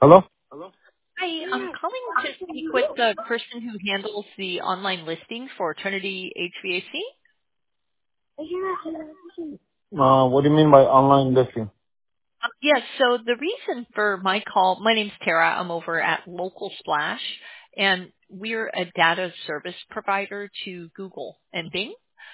Hello? Hi, I'm calling to speak with the person who handles the online listings for Trinity HVAC. What do you mean by online listing? Yes, so the reason for my call, my name's Tara. I'm over at Local Splash, and we're a data service provider to Google and Bing.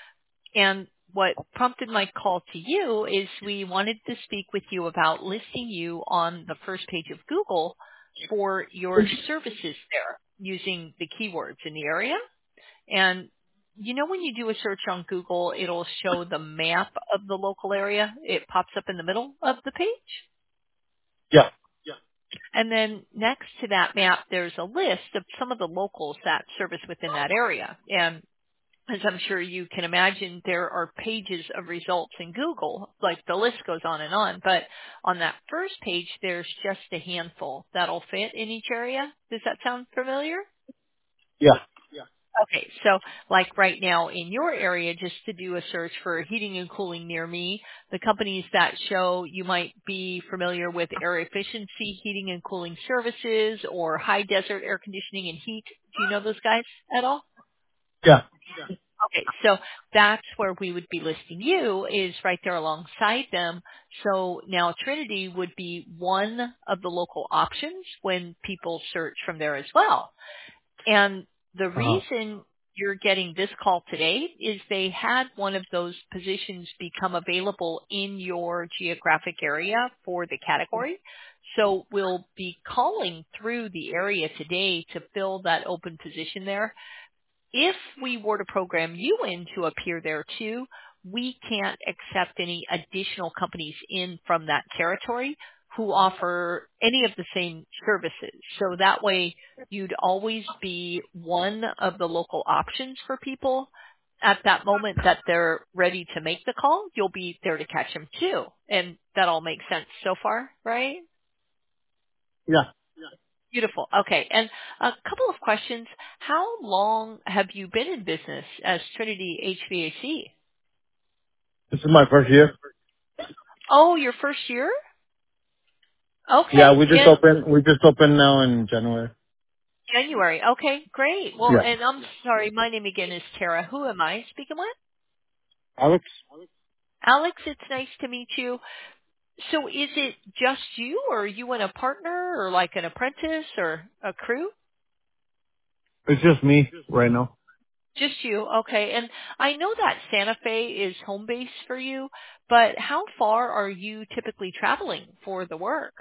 And what prompted my call to you is we wanted to speak with you about listing you on the first page of Google for your services there using the keywords in the area. And you know when you do a search on Google, it'll show the map of the local area. It pops up in the middle of the page. Yeah. And then next to that map, there's a list of some of the locals that service within that area. And as I'm sure you can imagine, there are pages of results in Google, like the list goes on and on. But on that first page, there's just a handful that'll fit in each area. Does that sound familiar? Yeah. Okay, so like right now in your area, just to do a search for heating and cooling near me, the companies that show you might be familiar with air efficiency, heating and cooling services, or high desert air conditioning and heat. Do you know those guys at all? Yeah. Okay, so that's where we would be listing you is right there alongside them. So now Trinity would be one of the local options when people search from there as well. And the Uh-huh. reason you're getting this call today is they had one of those positions become available in your geographic area for the category. So we'll be calling through the area today to fill that open position there. If we were to program you in to appear there too, we can't accept any additional companies in from that territory who offer any of the same services. So that way you'd always be one of the local options for people. At that moment that they're ready to make the call, you'll be there to catch them too. And that all makes sense so far, right? Yeah. Beautiful. Okay. And a couple of questions. How long have you been in business as Trinity HVAC? This is my first year. Oh, your first year? Yeah, Okay. In we just opened now in January. January. Okay, great. Well, Yeah. and I'm sorry, my name again is Tara. Who am I speaking with? Alex? Alex, it's nice to meet you. So is it just you or are you and a partner or like an apprentice or a crew? It's just me right now. Just you, okay. And I know that Santa Fe is home base for you, but how far are you typically traveling for the work?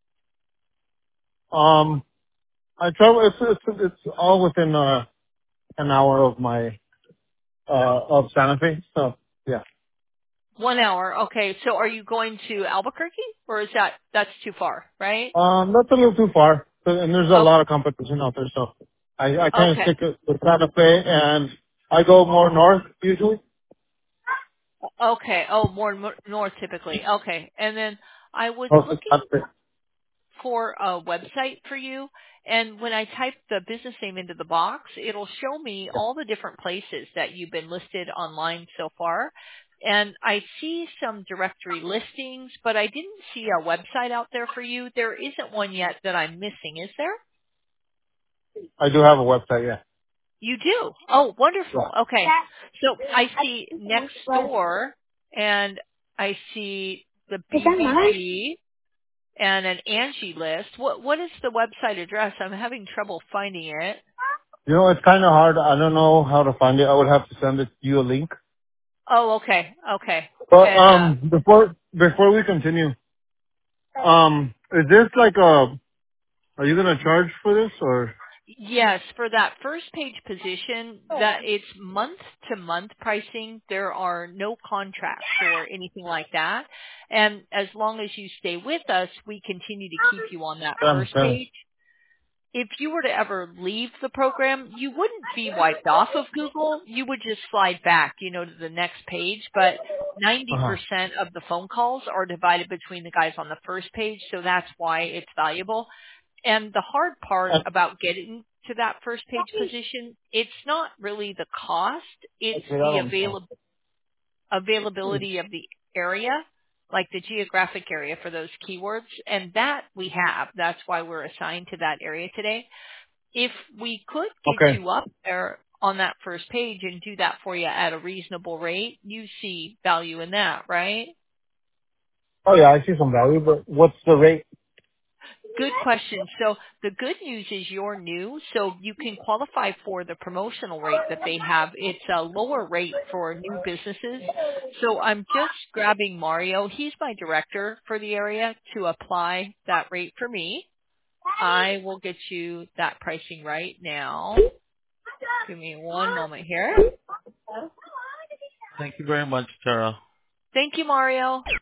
Um, I travel, it's all within, an hour of of Santa Fe. So, yeah. 1 hour, okay. So are you going to Albuquerque, or is that's too far, right? That's a little too far. And there's a Oh, lot of competition out there. So I kind of okay, stick with Santa Fe and I go more north usually. okay. Oh, more north typically. Okay, and then I was North of looking Santa Fe. for a website for you. And when I type the business name into the box, it'll show me all the different places that you've been listed online so far. And I see some directory listings, but I didn't see a website out there for you. There isn't one yet that I'm missing, is there? I do have a website, yeah. You do. Oh, Yeah. wonderful. Okay. So I see next door and I see the Is that mine? BVG and an Angie list. What is the website address? I'm having trouble finding it. You know, it's kind of hard. I don't know how to find it. I would have to send it you a link. Oh, okay, okay. But And before we continue, is this like are you gonna charge for this or? yes, for that first page position, that it's month to month pricing. There are no contracts or anything like that. And as long as you stay with us, we continue to keep you on that first Seven. page. If you were to ever leave the program, you wouldn't be wiped off of Google. You would just slide back, to the next page. But Uh huh. 90% of the phone calls are divided between the guys on the first page, so that's why it's valuable. And the hard part about getting to that first page position, it's not really the cost, it's Okay, I the don't know. availability of the area. like the geographic area for those keywords. And that we have. That's why we're assigned to that area today. If we could get Okay. you up there on that first page and do that for you at a reasonable rate, you see value in that, right? Oh yeah, I see some value, but what's the rate? Good question. So the good news is you're new, so you can qualify for the promotional rate that they have. It's a lower rate for new businesses. So I'm just grabbing Mario. He's my director for the area to apply that rate for me. I will get you that pricing right now. Give me one moment here. Thank you very much, Tara. Thank you, Mario.